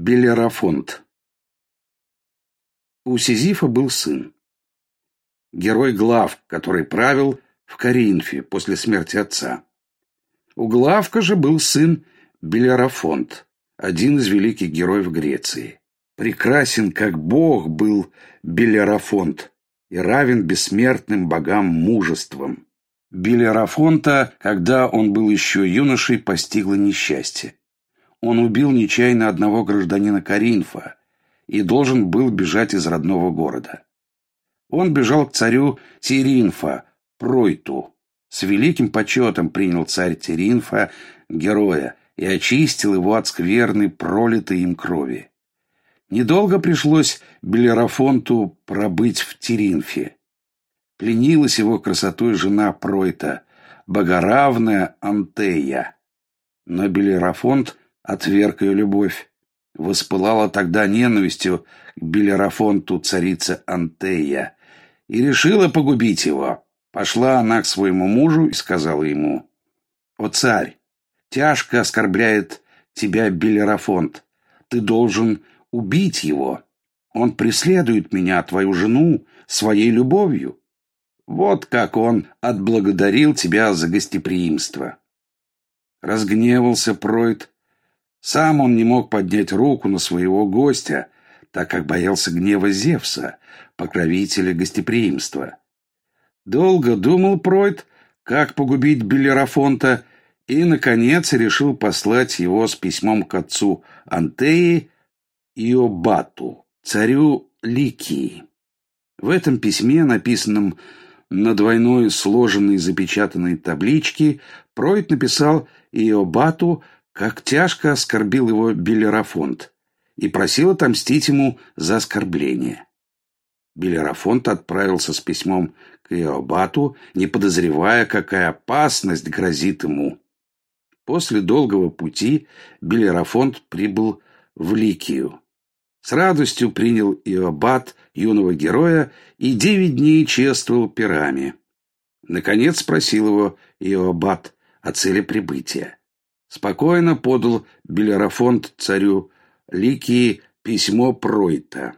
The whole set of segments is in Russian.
Белерафонт. У Сизифа был сын, герой Главк, который правил в Коринфе после смерти отца. У Главка же был сын Белерафонт, один из великих героев Греции. Прекрасен, как бог, был Белерафонт и равен бессмертным богам мужеством. Белерафонта, когда он был еще юношей, постигло несчастье. Он убил нечаянно одного гражданина Коринфа и должен был бежать из родного города. Он бежал к царю Тиринфа, Пройту. С великим почетом принял царь Тиринфа героя и очистил его от скверны, пролитой им крови. Недолго пришлось Белерафонту пробыть в Тиринфе. Пленилась его красотой жена Пройта, богоравная Антея. Но Белерафонт отверг ее любовь. Воспылала тогда ненавистью к Белерафонту царица Антея и решила погубить его. Пошла она к своему мужу и сказала ему: «О царь, тяжко оскорбляет тебя Белерафонт. Ты должен убить его. Он преследует меня, твою жену, своей любовью. Вот как он отблагодарил тебя за гостеприимство». Разгневался Пройт. Сам он не мог поднять руку на своего гостя, так как боялся гнева Зевса, покровителя гостеприимства. Долго думал Пройт, как погубить Белерафонта, и, наконец, решил послать его с письмом к отцу Антеи Иобату, царю Ликии. В этом письме, написанном на двойной сложенной запечатанной табличке, Пройт написал Иобату, как тяжко оскорбил его Белерафонт, и просил отомстить ему за оскорбление. Белерафонт отправился с письмом к Иобату, не подозревая, какая опасность грозит ему. После долгого пути Белерафонт прибыл в Ликию. С радостью принял Иобат юного героя и 9 дней чествовал пирами. Наконец спросил его Иобат о цели прибытия. Спокойно подал Белерафонт царю Ликии письмо Пройта.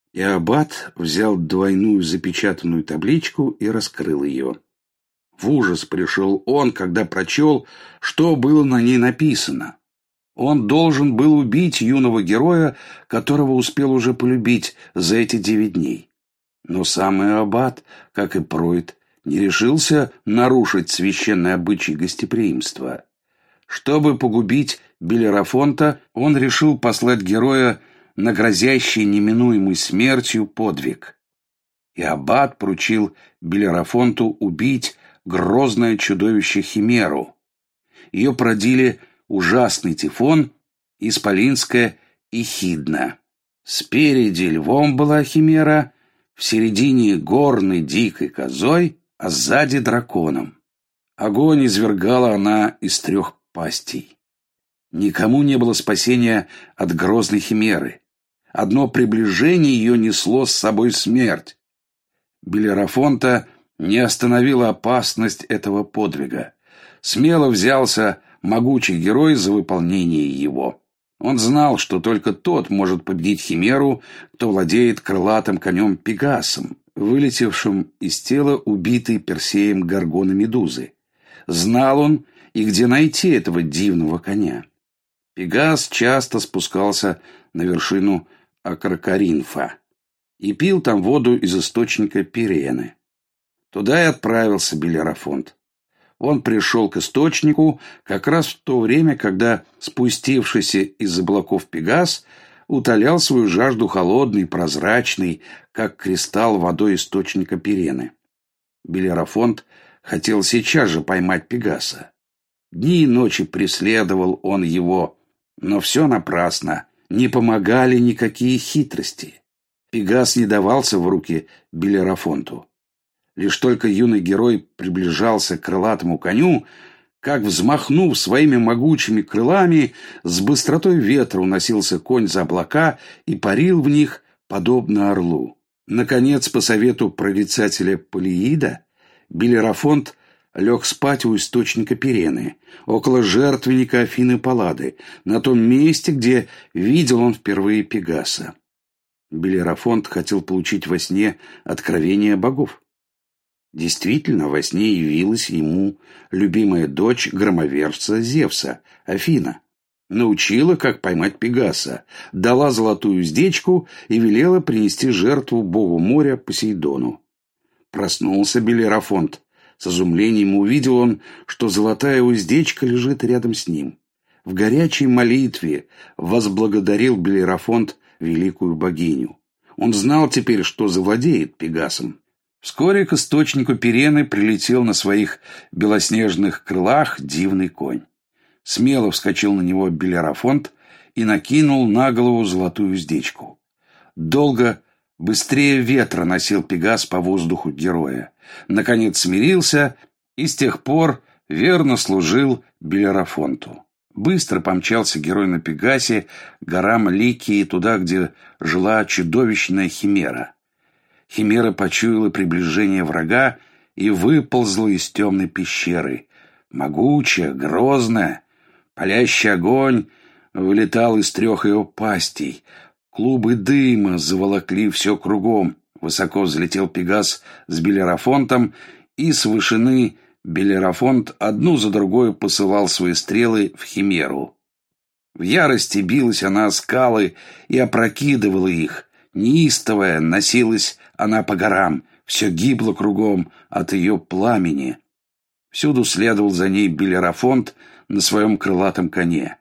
Иобат взял двойную запечатанную табличку и раскрыл ее. В ужас пришел он, когда прочел, что было на ней написано. Он должен был убить юного героя, которого успел уже полюбить за эти 9 дней. Но сам Иобат, как и Пройт, не решился нарушить священный обычай гостеприимства. Чтобы погубить Белерафонта, он решил послать героя на грозящий неминуемой смертью подвиг. Иобат поручил Белерафонту убить грозное чудовище Химеру. Ее породили ужасный Тифон и исполинская Эхидна. Спереди львом была Химера, в середине горной дикой козой, а сзади драконом. Огонь извергала она из 3 пастей. Никому не было спасения от грозной Химеры. Одно приближение ее несло с собой смерть. Белерафонта не остановила опасность этого подвига. Смело взялся могучий герой за выполнение его. Он знал, что только тот может победить Химеру, кто владеет крылатым конем Пегасом, вылетевшим из тела убитой Персеем Горгона Медузы. Знал он и где найти этого дивного коня. Пегас часто спускался на вершину Акрокоринфа и пил там воду из источника Пирены. Туда и отправился Белерафонт. Он пришел к источнику как раз в то время, когда спустившийся из облаков Пегас утолял свою жажду холодной, прозрачной, как кристалл, водой источника Пирены. Белерафонт хотел сейчас же поймать Пегаса. Дни и ночи преследовал он его, но все напрасно, не помогали никакие хитрости. Пегас не давался в руки Белерафонту. Лишь только юный герой приближался к крылатому коню, как, взмахнув своими могучими крылами, с быстротой ветра уносился конь за облака и парил в них, подобно орлу. Наконец, по совету прорицателя Полиида, Белерафонт лег спать у источника Пирены, около жертвенника Афины Паллады, на том месте, где видел он впервые Пегаса. Белерафонт хотел получить во сне откровение богов. Действительно, во сне явилась ему любимая дочь громовержца Зевса, Афина. Научила, как поймать Пегаса, дала золотую уздечку и велела принести жертву богу моря Посейдону. Проснулся Белерафонт. С изумлением увидел он, что золотая уздечка лежит рядом с ним. В горячей молитве возблагодарил Белерафонт великую богиню. Он знал теперь, что завладеет Пегасом. Вскоре к источнику Пирены прилетел на своих белоснежных крылах дивный конь. Смело вскочил на него Белерафонт и накинул на голову золотую уздечку. Долго, быстрее ветра носил Пегас по воздуху героя. Наконец смирился и с тех пор верно служил Белерафонту. Быстро помчался герой на Пегасе к горам Ликии, туда, где жила чудовищная Химера. Химера почуяла приближение врага и выползла из темной пещеры. Могучая, грозная, палящий огонь вылетал из 3 ее пастей. Клубы дыма заволокли все кругом. Высоко взлетел Пегас с Белерафонтом, и с вышины Белерафонт одну за другой посылал свои стрелы в Химеру. В ярости билась она о скалы и опрокидывала их. Неистовая носилась она по горам, все гибло кругом от ее пламени. Всюду следовал за ней Белерафонт на своем крылатом коне.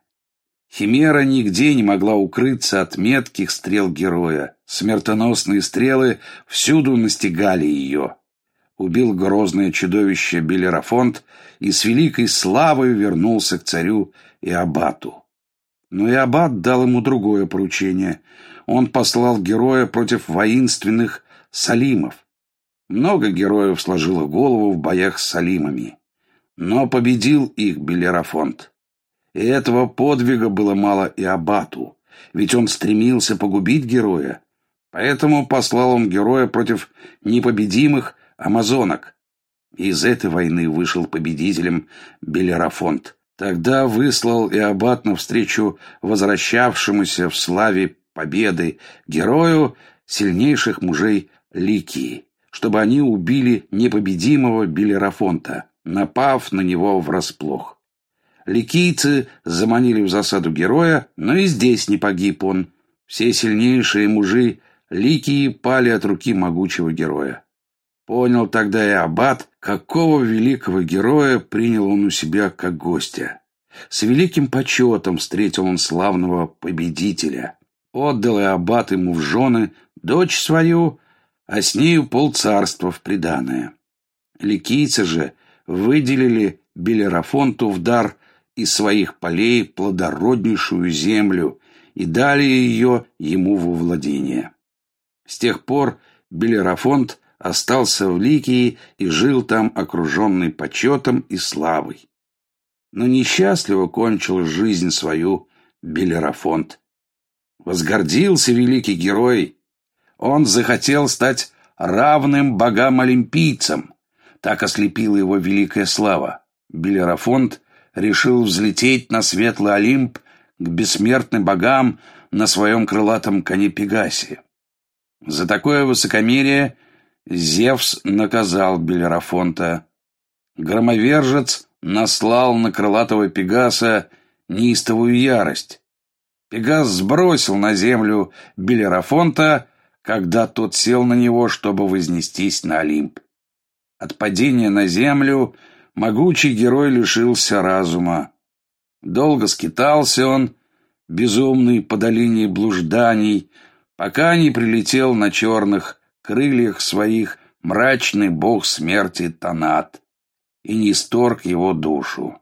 Химера нигде не могла укрыться от метких стрел героя. Смертоносные стрелы всюду настигали ее. Убил грозное чудовище Белерафонт и с великой славой вернулся к царю Иобату. Но Иобат дал ему другое поручение. Он послал героя против воинственных салимов. Много героев сложило голову в боях с салимами, но победил их Белерафонт. И этого подвига было мало Иобату, ведь он стремился погубить героя. Поэтому послал он героя против непобедимых амазонок. Из этой войны вышел победителем Белерафонт. Тогда выслал Иобат навстречу возвращавшемуся в славе победы герою сильнейших мужей Ликии, чтобы они убили непобедимого Белерафонта, напав на него врасплох. Ликийцы заманили в засаду героя, но и здесь не погиб он. Все сильнейшие мужи Ликии пали от руки могучего героя. Понял тогда Иобат, какого великого героя принял он у себя как гостя. С великим почетом встретил он славного победителя. Отдал Иобат ему в жены дочь свою, а с нею полцарства в приданое. Ликийцы же выделили Белерафонту в дар из своих полей плодороднейшую землю и дали ее ему во владение. С тех пор Белерафонт остался в Ликии и жил там, окруженный почетом и славой. Но несчастливо кончил жизнь свою Белерафонт. Возгордился великий герой. Он захотел стать равным богам-олимпийцам. Так ослепила его великая слава. Белерафонт решил взлететь на светлый Олимп к бессмертным богам на своем крылатом коне Пегасе. За такое высокомерие Зевс наказал Белерафонта. Громовержец наслал на крылатого Пегаса неистовую ярость. Пегас сбросил на землю Белерафонта, когда тот сел на него, чтобы вознестись на Олимп. От падения на землю могучий герой лишился разума. Долго скитался он, безумный по долине блужданий, пока не прилетел на черных крыльях своих мрачный бог смерти Танат и не исторг его душу.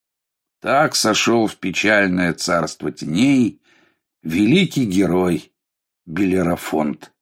Так сошел в печальное царство теней великий герой Белерафонт.